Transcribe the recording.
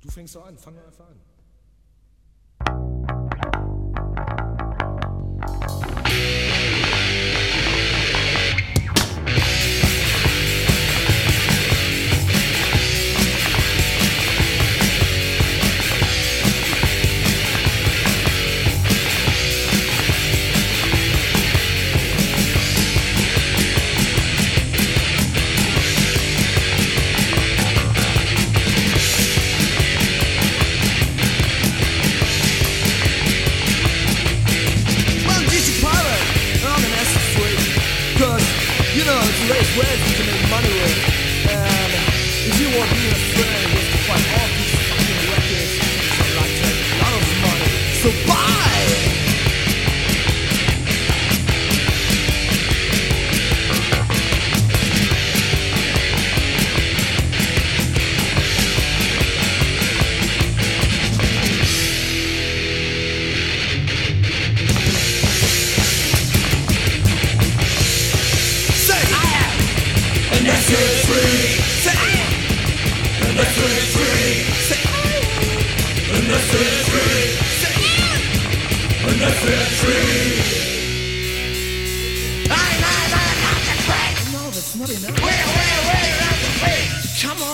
Du fängst so an, fang einfach an. Race where you can make money with. And if you want me a friend, you have to find all these fucking records. So like take a lot of money. So buy! No, that's not enough. Wait, that's the Come on.